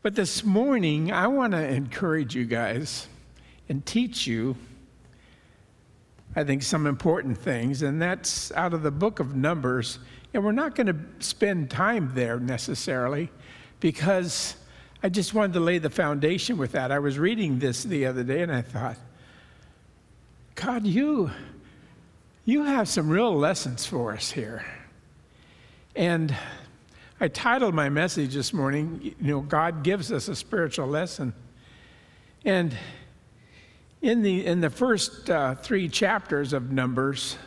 But this morning, I want to encourage you guys and teach you, I think, some important things, and that's out of the book of Numbers. And we're not going to spend time there necessarily because I just wanted to lay the foundation with that. I was reading this the other day and I thought, God, you have some real lessons for us here. And I titled my message this morning, God gives us a spiritual lesson. And in the first 3 chapters of Numbers,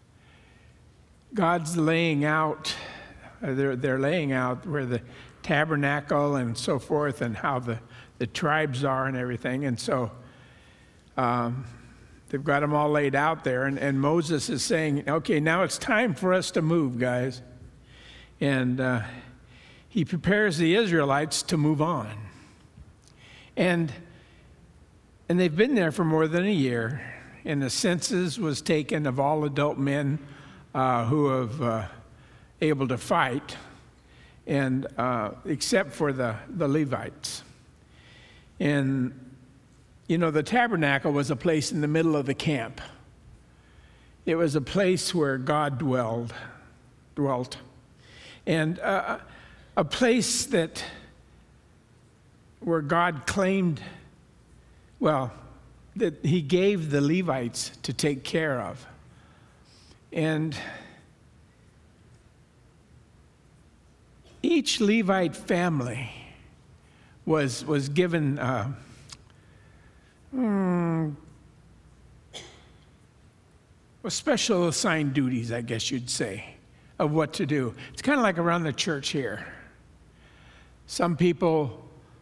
God's laying out, they're laying out where the tabernacle and so forth and how the tribes are and everything. And so they've got them all laid out there. And Moses is saying, okay, now it's time for us to move, guys. And he prepares the Israelites to move on. And they've been there for more than a year. And the census was taken of all adult men who have able to fight, and except for the Levites. And, the tabernacle was a place in the middle of the camp. It was a place where God dwelt. And a place where God claimed, that he gave the Levites to take care of. And each Levite family was given special assigned duties, I guess you'd say, of what to do. It's kind of like around the church here. Some people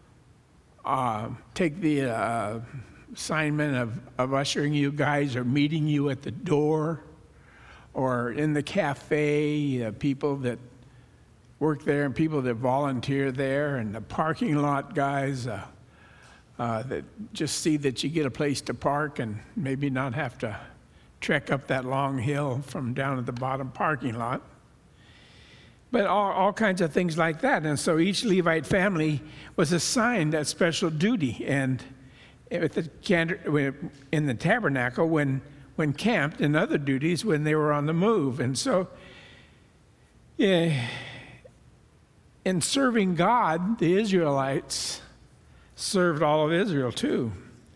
take the assignment of ushering you guys or meeting you at the door or in the cafe, people that work there and people that volunteer there, and the parking lot guys that just see that you get a place to park and maybe not have to trek up that long hill from down at the bottom parking lot. But all kinds of things like that. And so each Levite family was assigned that special duty. And in the tabernacle, when camped, and other duties when they were on the move. And so in serving God, the Israelites served all of Israel too.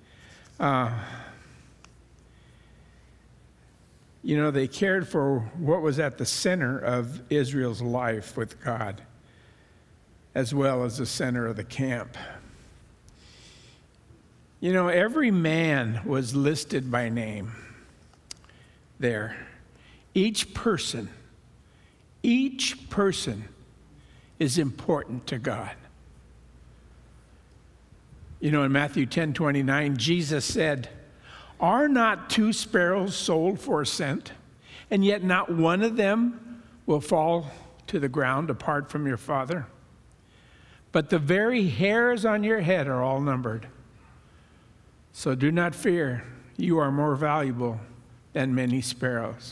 They cared for what was at the center of Israel's life with God, as well as the center of the camp. Every man was listed by name there. Each person is important to God. In Matthew 10:29, Jesus said, "Are not 2 sparrows sold for a cent, and yet not one of them will fall to the ground apart from your Father? But the very hairs on your head are all numbered. So do not fear, you are more valuable than many sparrows."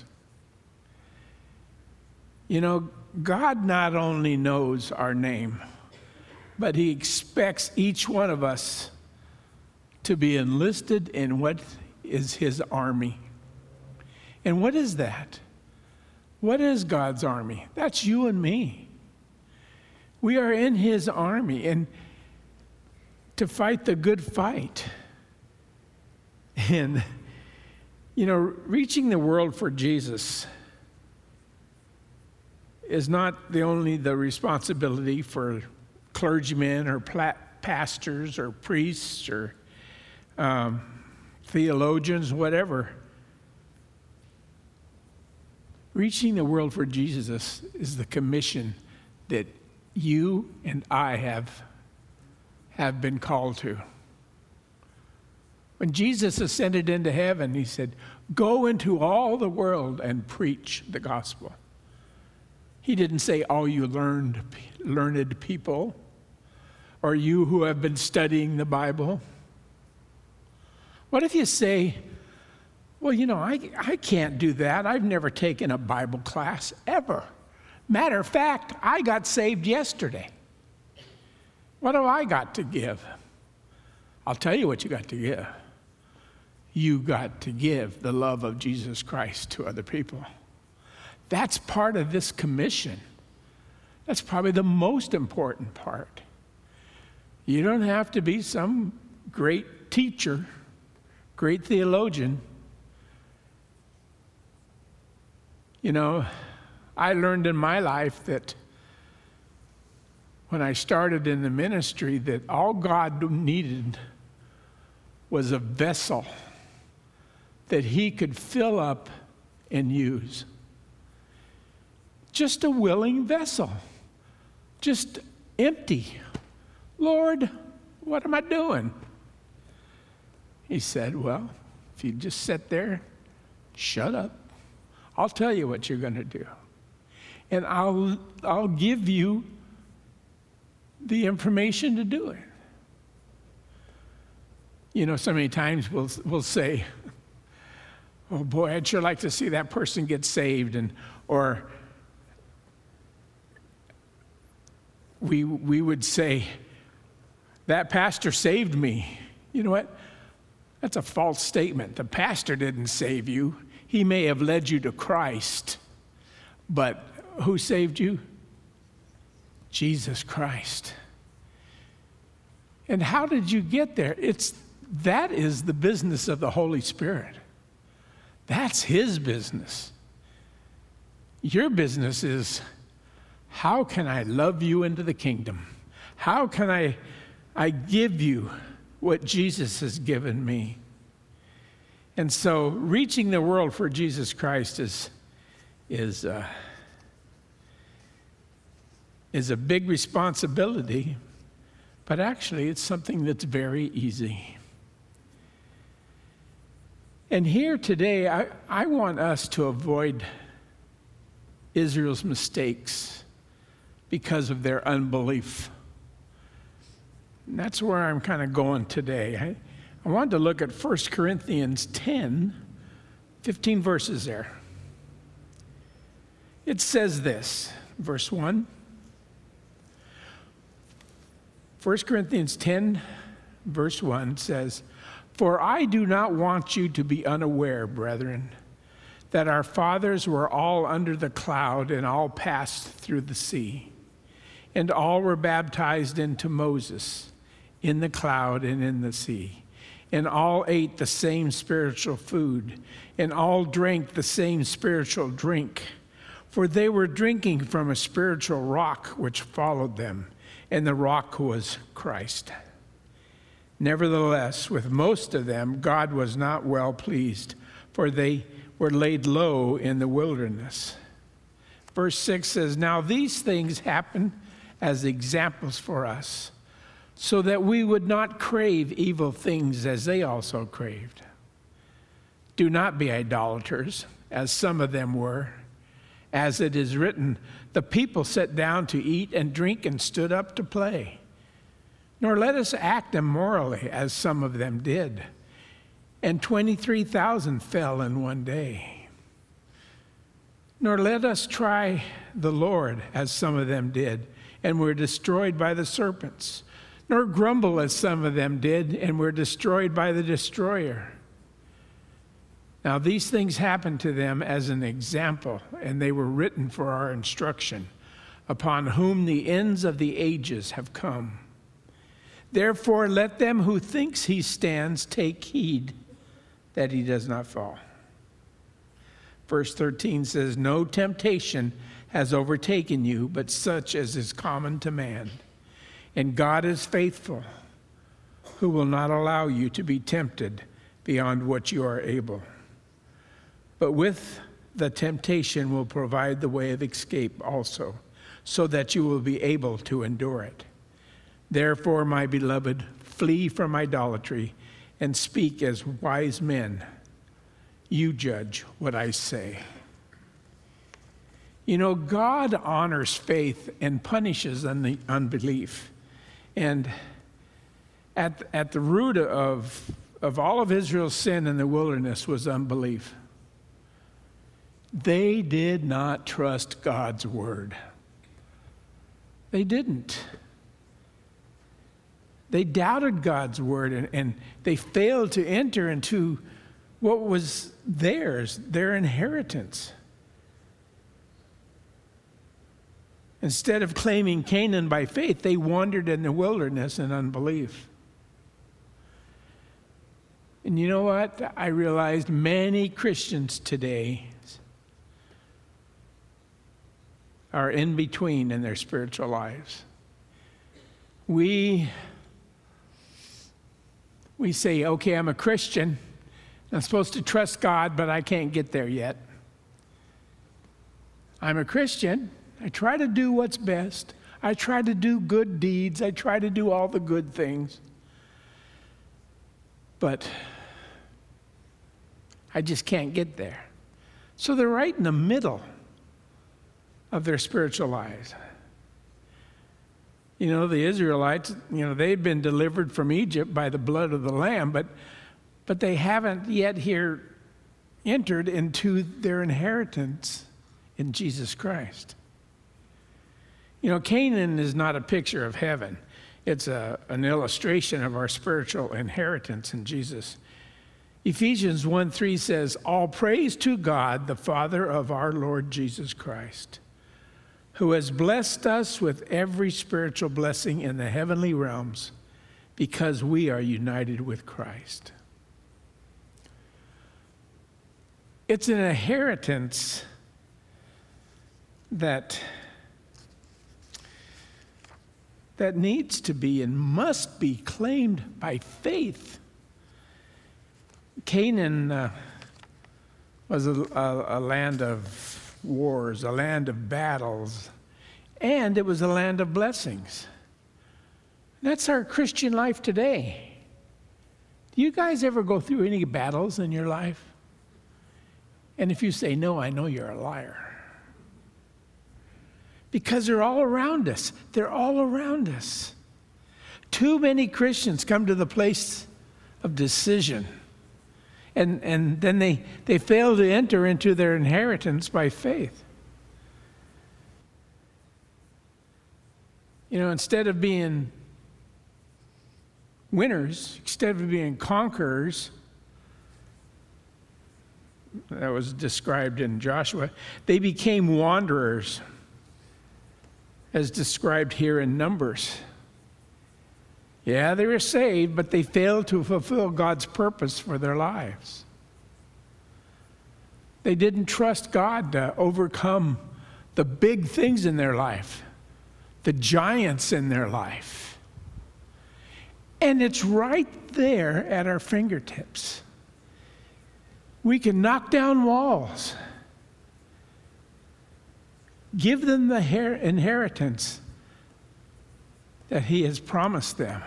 God not only knows our name, but he expects each one of us to be enlisted in what is his army. And what is that? What is God's army? That's you and me. We are in his army, and to fight the good fight. And, reaching the world for Jesus is not the responsibility for clergymen or pastors or priests or theologians, whatever. Reaching the world for Jesus is the commission that you and I have been called to. When Jesus ascended into heaven, he said, "Go into all the world and preach the gospel." He didn't say, "All you learned people," or "you who have been studying the Bible." What if you say, "Well, I can't do that. I've never taken a Bible class ever. Matter of fact, I got saved yesterday." What have I got to give? I'll tell you what you got to give. You got to give the love of Jesus Christ to other people. That's part of this commission. That's probably the most important part. You don't have to be some great teacher, great theologian. You know, I learned in my life that when I started in the ministry that all God needed was a vessel that he could fill up and use. Just a willing vessel, just empty. Lord, what am I doing? He said, well, if you just sit there, shut up. I'll tell you what you're going to do. And I'll give you the information to do it. You know, so many times we'll say, oh boy, I'd sure like to see that person get saved, or we would say, that pastor saved me. You know what? That's a false statement. The pastor didn't save you. He may have led you to Christ, but who saved you? Jesus Christ. And how did you get there? That is the business of the Holy Spirit. That's his business. Your business is, how can I love you into the kingdom? How can I give you what Jesus has given me? And so reaching the world for Jesus Christ is a big responsibility, but actually it's something that's very easy. And here today, I want us to avoid Israel's mistakes because of their unbelief. And that's where I'm kind of going today. I wanted to look at 1 Corinthians 10, 15 verses there. It says this, verse 1. 1 Corinthians 10, verse 1 says, "For I do not want you to be unaware, brethren, that our fathers were all under the cloud and all passed through the sea, and all were baptized into Moses in the cloud and in the sea, and all ate the same spiritual food, and all drank the same spiritual drink, for they were drinking from a spiritual rock which followed them, and the rock was Christ. Nevertheless, with most of them, God was not well pleased, for they were laid low in the wilderness." Verse 6 says, "Now these things happen as examples for us, so that we would not crave evil things as they also craved. Do not be idolaters, as some of them were. As it is written, the people sat down to eat and drink and stood up to play. Nor let us act immorally, as some of them did. And 23,000 fell in one day. Nor let us try the Lord, as some of them did, and were destroyed by the serpents. Nor grumble, as some of them did, and were destroyed by the destroyer. Now these things happened to them as an example, and they were written for our instruction, upon whom the ends of the ages have come. Therefore let them who thinks he stands take heed that he does not fall." Verse 13 says, "No temptation has overtaken you, but such as is common to man. And God is faithful, who will not allow you to be tempted beyond what you are able. But with the temptation will provide the way of escape also, so that you will be able to endure it. Therefore, my beloved, flee from idolatry and speak as wise men. You judge what I say." You know, God honors faith and punishes unbelief. And at the root of all of Israel's sin in the wilderness was unbelief. They did not trust God's word. They didn't. They doubted God's word, and they failed to enter into what was theirs, their inheritance. Instead of claiming Canaan by faith, they wandered in the wilderness in unbelief. And you know what? I realized many Christians today are in between in their spiritual lives. We say, okay, I'm a Christian. I'm supposed to trust God, but I can't get there yet. I'm a Christian. I try to do what's best. I try to do good deeds. I try to do all the good things. But I just can't get there. So they're right in the middle of their spiritual lives. You know, the Israelites, they've been delivered from Egypt by the blood of the Lamb, but they haven't yet here entered into their inheritance in Jesus Christ. Canaan is not a picture of heaven. It's an illustration of our spiritual inheritance in Jesus. Ephesians 1:3 says, "All praise to God, the Father of our Lord Jesus Christ, who has blessed us with every spiritual blessing in the heavenly realms because we are united with Christ." It's an inheritance that needs to be and must be claimed by faith. Canaan was a land of wars, a land of battles, and it was a land of blessings. That's our Christian life today. Do you guys ever go through any battles in your life? And if you say no, I know you're a liar. Because they're all around us. They're all around us. Too many Christians come to the place of decision. And then they fail to enter into their inheritance by faith. Instead of being winners, instead of being conquerors, that was described in Joshua, they became wanderers, as described here in Numbers. Yeah, they were saved, but they failed to fulfill God's purpose for their lives. They didn't trust God to overcome the big things in their life, the giants in their life. And it's right there at our fingertips. We can knock down walls. Give them the inheritance that He has promised them.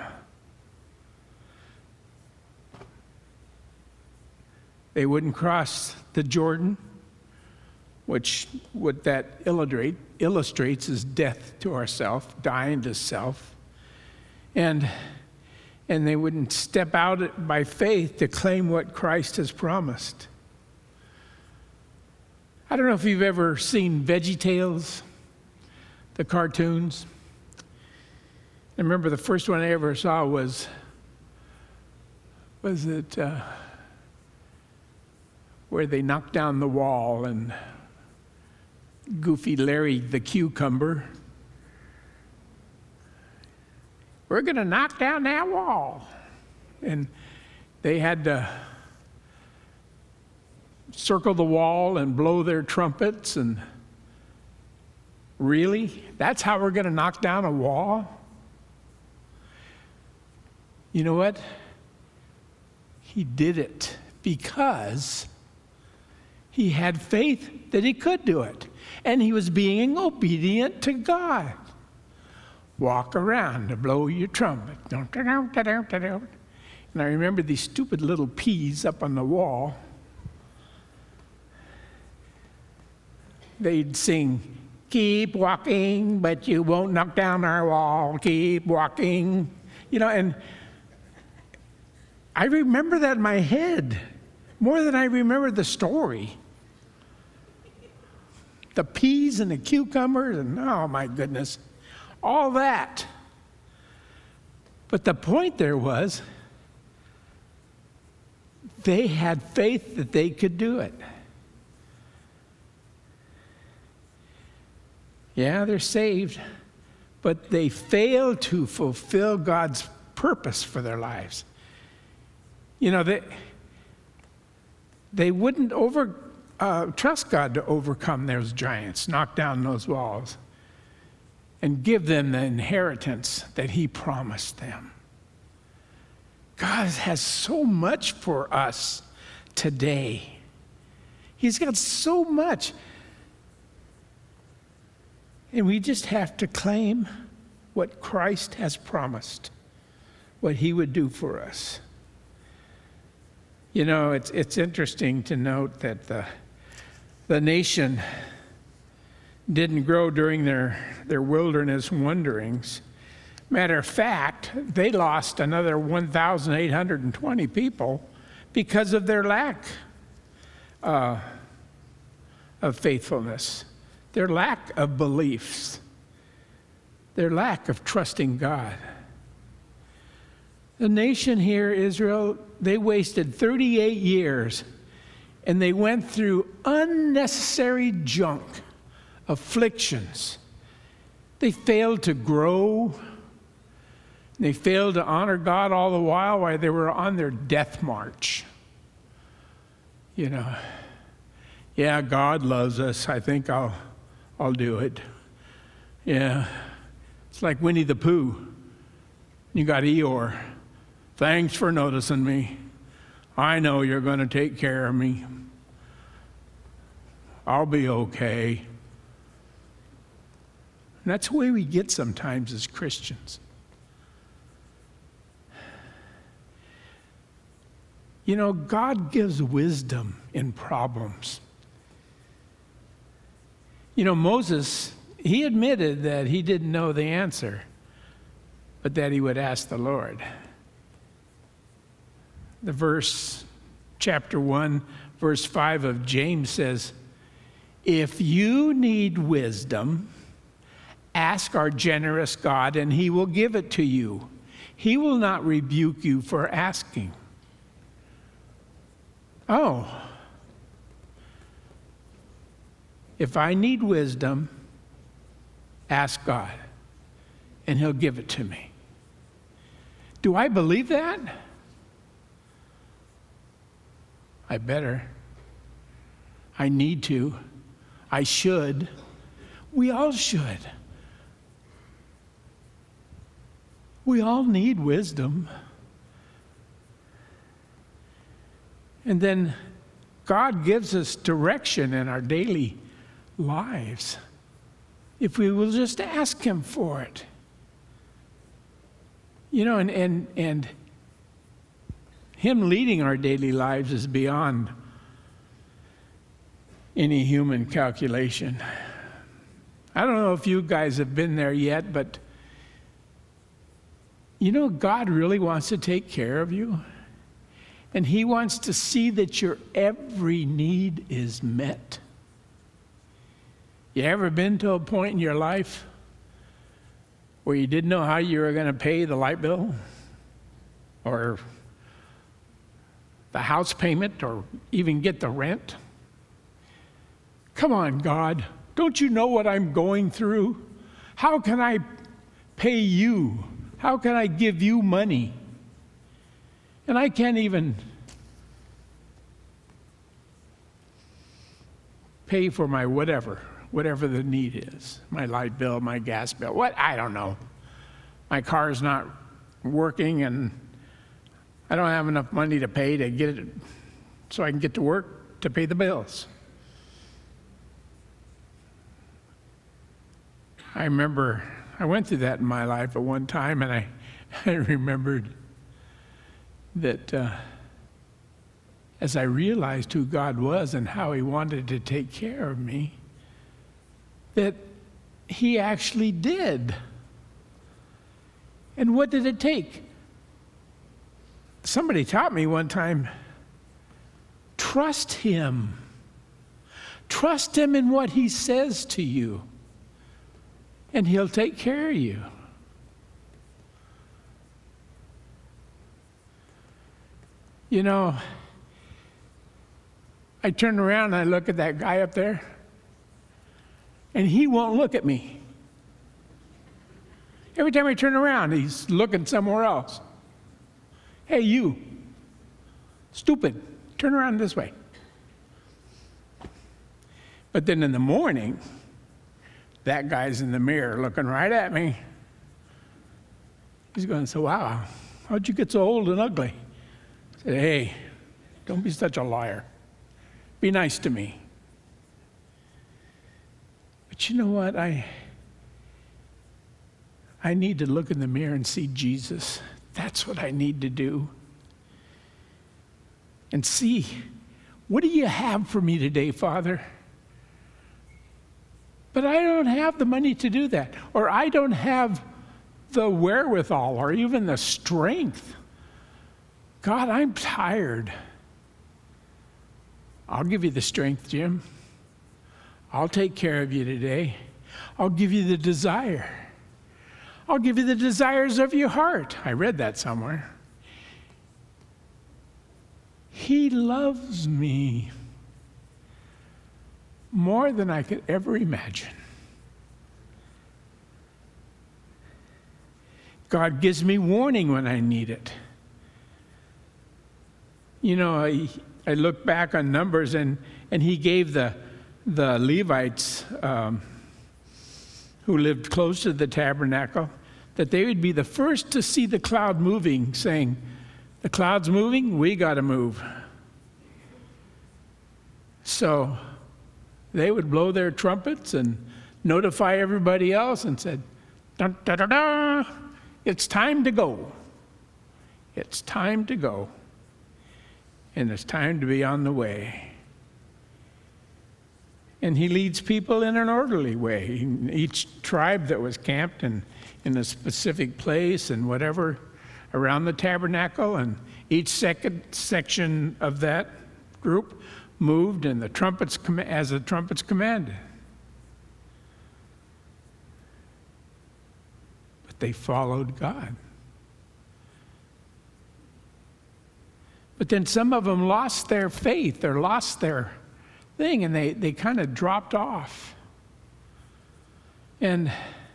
They wouldn't cross the Jordan, which what that illustrates is death to ourself, dying to self. And they wouldn't step out by faith to claim what Christ has promised. I don't know if you've ever seen VeggieTales, the cartoons. I remember the first one I ever saw was it where they knocked down the wall and Goofy Larry the cucumber, we're going to knock down that wall. And they had to circle the wall and blow their trumpets. And really? That's how we're going to knock down a wall? You know what? He did it because he had faith that he could do it. And he was being obedient to God. Walk around to blow your trumpet. And I remember these stupid little peas up on the wall. They'd sing, "Keep walking, but you won't knock down our wall. Keep walking." And I remember that in my head more than I remember the story. The peas and the cucumbers and, oh my goodness, all that. But the point there was, they had faith that they could do it. Yeah, they're saved, but they failed to fulfill God's purpose for their lives. You know, they wouldn't trust God to overcome those giants, knock down those walls, and give them the inheritance that He promised them. God has so much for us today. He's got so much. And we just have to claim what Christ has promised, what He would do for us. You know, it's interesting to note that the nation didn't grow during their wilderness wanderings. Matter of fact, they lost another 1,820 people because of their lack of faithfulness, their lack of beliefs, their lack of trusting God. The nation here, Israel, they wasted 38 years, and they went through unnecessary junk, afflictions. They failed to grow. They failed to honor God all the while they were on their death march. You know, yeah, God loves us. I think I'll do it. Yeah, it's like Winnie the Pooh. You got Eeyore. Thanks for noticing me. I know you're going to take care of me. I'll be okay. And that's the way we get sometimes as Christians. You know, God gives wisdom in problems. You know, Moses, he admitted that he didn't know the answer, but that he would ask the Lord. The verse, chapter 1, verse 5 of James says, "If you need wisdom, ask our generous God, and He will give it to you. He will not rebuke you for asking." Oh, if I need wisdom, ask God, and He'll give it to me. Do I believe that? I better. I need to. I should. We all should. We all need wisdom. And then God gives us direction in our daily lives if we will just ask Him for it. You know, and Him leading our daily lives is beyond any human calculation. I don't know if you guys have been there yet, but you know, God really wants to take care of you. And He wants to see that your every need is met. You ever been to a point in your life where you didn't know how you were going to pay the light bill or the house payment or even get the rent? Come on, God, don't you know what I'm going through? How can I pay you? How can I give you money? And I can't even pay for my whatever the need is. My light bill, my gas bill, what? I don't know. My car's not working and I don't have enough money to pay to get it so I can get to work to pay the bills. I remember I went through that in my life at one time, and I remembered that as I realized who God was and how He wanted to take care of me, that He actually did. And what did it take? Somebody taught me one time, trust Him. Trust Him in what He says to you, and He'll take care of you. You know, I turn around and I look at that guy up there, and he won't look at me. Every time I turn around, he's looking somewhere else. Hey, you, stupid, turn around this way. But then in the morning, that guy's in the mirror looking right at me. He's going to say, wow, how'd you get so old and ugly? I said, hey, don't be such a liar. Be nice to me. But you know what? I need to look in the mirror and see Jesus. That's what I need to do. And see, what do you have for me today, Father? But I don't have the money to do that. Or I don't have the wherewithal or even the strength. God, I'm tired. I'll give you the strength, Jim. I'll take care of you today. I'll give you the desire. I'll give you the desires of your heart. I read that somewhere. He loves me more than I could ever imagine. God gives me warning when I need it. You know, I look back on Numbers, and he gave the Levites who lived close to the tabernacle that they would be the first to see the cloud moving, saying, the cloud's moving, we got to move. So they would blow their trumpets and notify everybody else and said, dun, da, da, da, it's time to go. It's time to go. And it's time to be on the way. And he leads people in an orderly way. Each tribe that was camped in a specific place and whatever around the tabernacle, and each section of that group moved and the trumpets as the trumpets commanded. But they followed God. But then some of them lost their faith or lost their thing, and they kind of dropped off. And,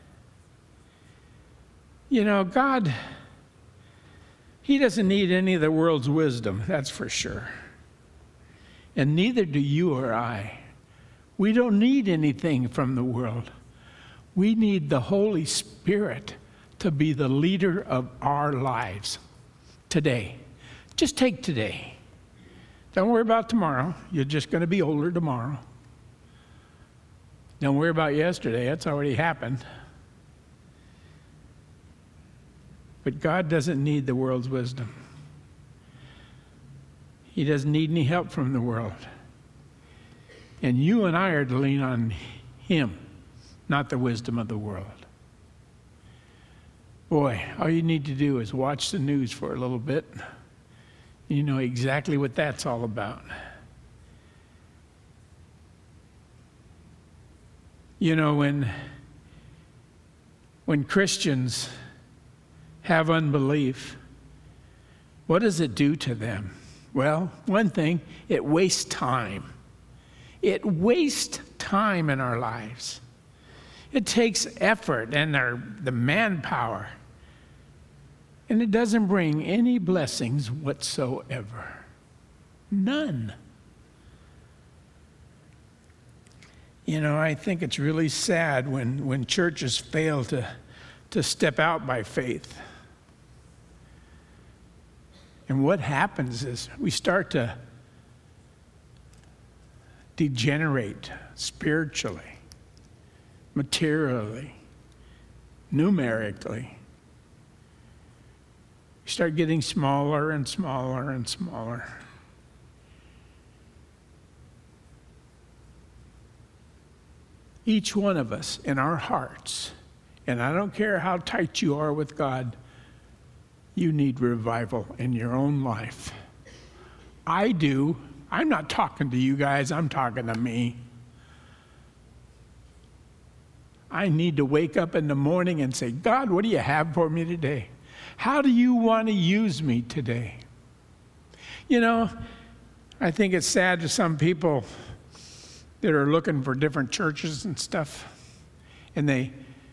you know, God, He doesn't need any of the world's wisdom, that's for sure. And neither do you or I. We don't need anything from the world. We need the Holy Spirit to be the leader of our lives today. Just take today. Don't worry about tomorrow. You're just going to be older tomorrow. Don't worry about yesterday. That's already happened. But God doesn't need the world's wisdom. He doesn't need any help from the world. And you and I are to lean on Him, not the wisdom of the world. Boy, all you need to do is watch the news for a little bit. You know exactly what that's all about. You know, when Christians have unbelief, what does it do to them? Well, one thing, it wastes time. It wastes time in our lives. It takes effort and the manpower. And it doesn't bring any blessings whatsoever. None. You know, I think it's really sad when churches fail to step out by faith. And what happens is we start to degenerate spiritually, materially, numerically. We start getting smaller and smaller and smaller. Each one of us in our hearts, and I don't care how tight you are with God, you need revival in your own life. I do. I'm not talking to you guys, I'm talking to me. I need to wake up in the morning and say, God, what do you have for me today? How do you want to use me today? You know, I think it's sad to some people that are looking for different churches and stuff, and they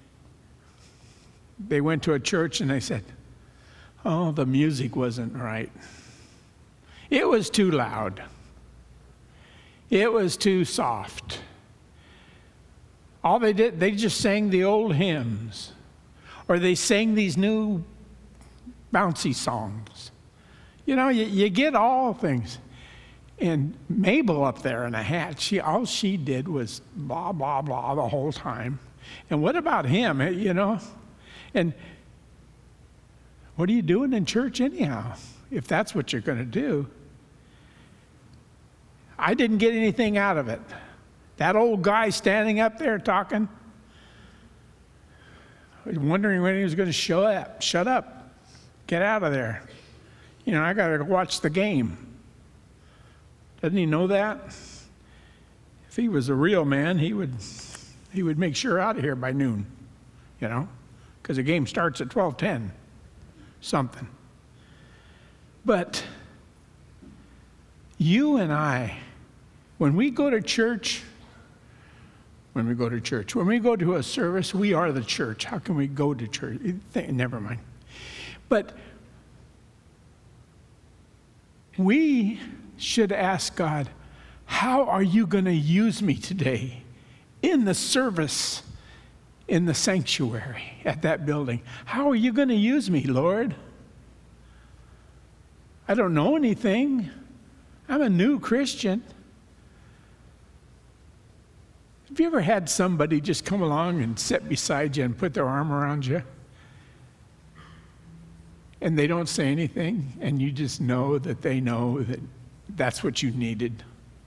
went to a church and they said, oh, the music wasn't right. It was too loud. It was too soft. All they did, they just sang the old hymns, or they sang these new bouncy songs. You know, you get all things. And Mabel up there in a hat, all she did was blah, blah, blah the whole time. And what about him, you know? And what are you doing in church anyhow, if that's what you're going to do? I didn't get anything out of it. That old guy standing up there talking, wondering when he was going to show up. Shut up. Get out of there. You know, I got to watch the game. Doesn't he know that? If he was a real man, he would make sure out of here by noon, you know, because the game starts at 12:10, something. But you and I, when we go to church, when we go to a service, we are the church. How can we go to church? Never mind. But we should ask God, how are you going to use me today in the service, in the sanctuary at that building? How are you going to use me, Lord? I don't know anything. I'm a new Christian. Have you ever had somebody just come along and sit beside you and put their arm around you? And they don't say anything, and you just know that they know that that's what you needed.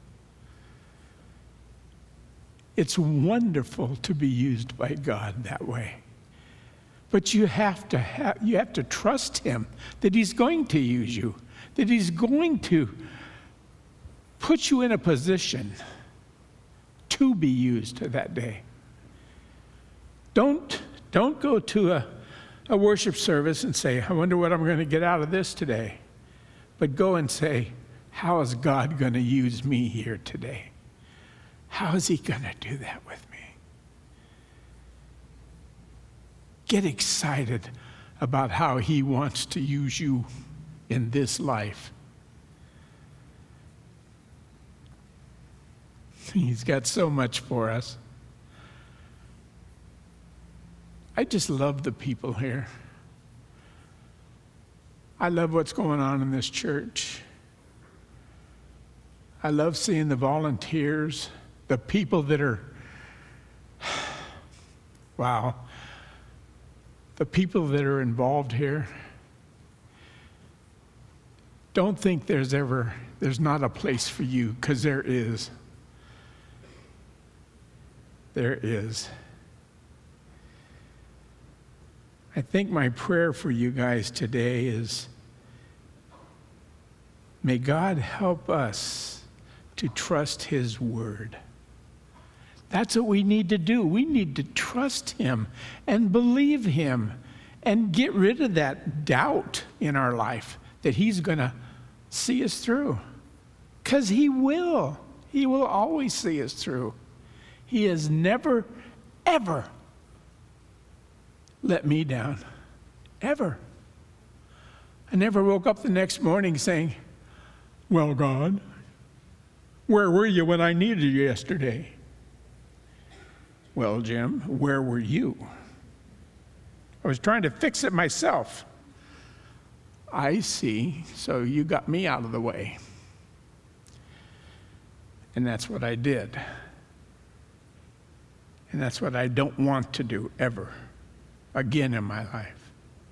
It's wonderful to be used by God that way. But you have to trust him that he's going to use you, that he's going to put you in a position to be used that day. Don't go to a worship service and say, I wonder what I'm going to get out of this today. But go and say, how is God going to use me here today? How is he going to do that with me? Get excited about how he wants to use you in this life. He's got so much for us. I just love the people here. I love what's going on in this church. I love seeing the volunteers, the people that are, wow, the people that are involved here. Don't think there's not a place for you, because there is. There is. I think my prayer for you guys today is, may God help us to trust his word. That's what we need to do. We need to trust him and believe him and get rid of that doubt in our life that he's going to see us through. Because he will. He will always see us through. He has never, ever let me down. Ever. I never woke up the next morning saying, well, God, where were you when I needed you yesterday? Well, Jim, where were you? I was trying to fix it myself. I see, so you got me out of the way. And that's what I did. And that's what I don't want to do ever again in my life.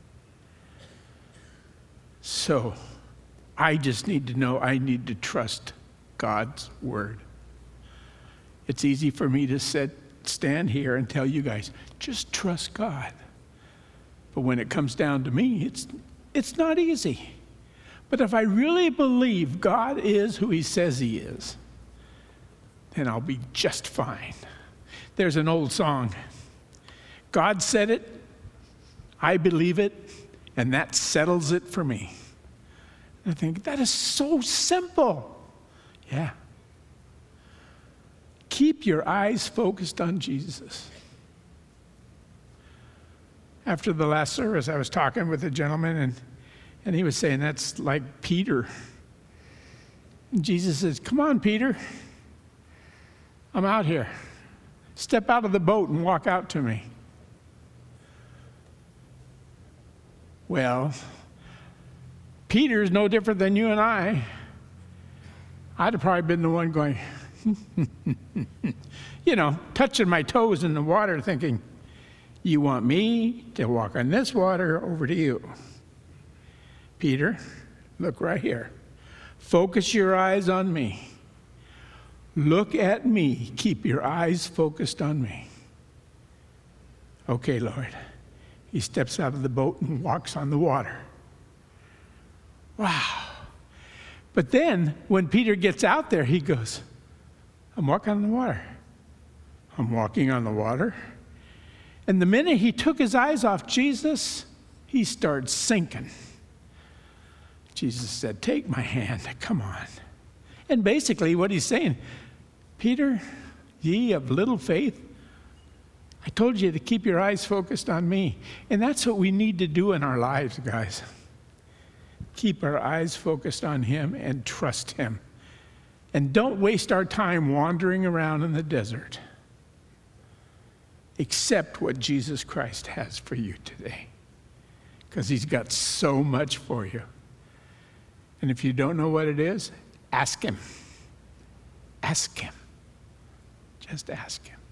So I just need to know I need to trust God's word. It's easy for me to stand here and tell you guys, just trust God. But when it comes down to me, it's not easy. But if I really believe God is who he says he is, then I'll be just fine. There's an old song. God said it, I believe it, and that settles it for me. I think, that is so simple. Yeah. Keep your eyes focused on Jesus. After the last service, I was talking with a gentleman, and he was saying, that's like Peter. And Jesus says, come on, Peter. I'm out here. Step out of the boat and walk out to me. Well, Peter is no different than you and I. I'd have probably been the one going, touching my toes in the water, thinking, you want me to walk on this water over to you. Peter, look right here. Focus your eyes on me. Look at me. Keep your eyes focused on me. Okay, Lord. He steps out of the boat and walks on the water. Wow. But then, when Peter gets out there, he goes, I'm walking on the water. I'm walking on the water. And the minute he took his eyes off Jesus, he started sinking. Jesus said, take my hand, come on. And basically what he's saying, Peter, ye of little faith, I told you to keep your eyes focused on me. And that's what we need to do in our lives, guys. Keep our eyes focused on him and trust him. And don't waste our time wandering around in the desert. Accept what Jesus Christ has for you today, because he's got so much for you. And if you don't know what it is, ask him. Ask him. Just ask him.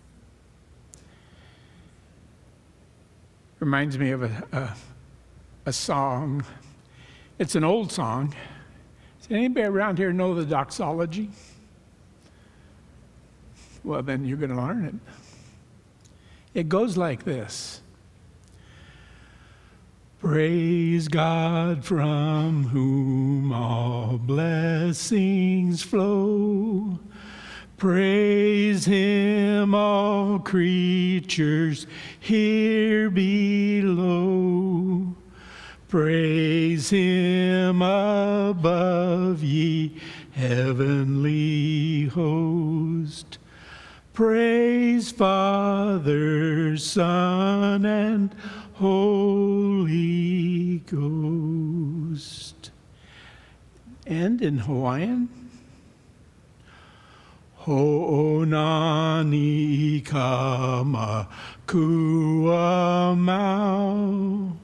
Reminds me of a song. It's an old song. Does anybody around here know the doxology? Well, then you're going to learn it. It goes like this. Praise God from whom all blessings flow. Praise him, all creatures here below. Praise him above, ye heavenly host. Praise Father, Son, and Holy Ghost. And in Hawaiian, Ho'onani kama kuamau.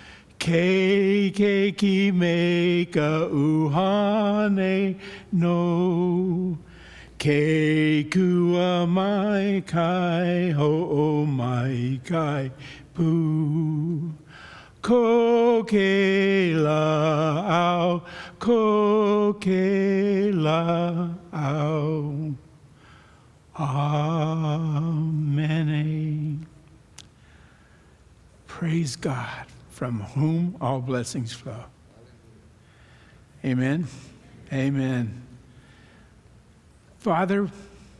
Ke ki meka uhane no. Ke kua mai kai ho'o mai kai pu. Ko ke la au. Amen. Praise God, from whom all blessings flow. Amen. Amen. Father,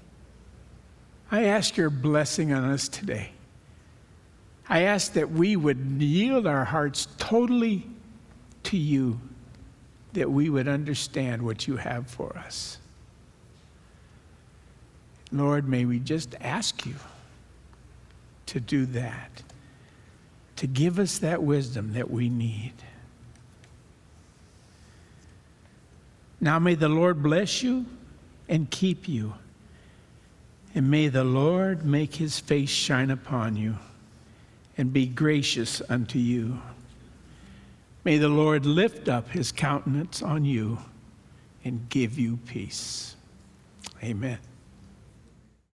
I ask your blessing on us today. I ask that we would yield our hearts totally to you, that we would understand what you have for us. Lord, may we just ask you to do that, to give us that wisdom that we need. Now may the Lord bless you and keep you, and may the Lord make his face shine upon you and be gracious unto you. May the Lord lift up his countenance on you and give you peace. Amen.